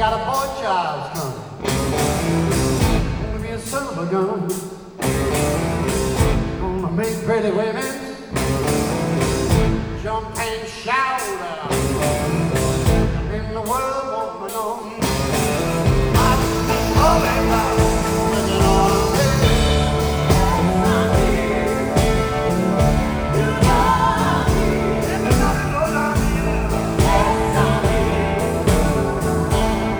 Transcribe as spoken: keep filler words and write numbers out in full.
got a boy child's coming. Gonna be a son of a gun. Gonna make pretty women jump and shout.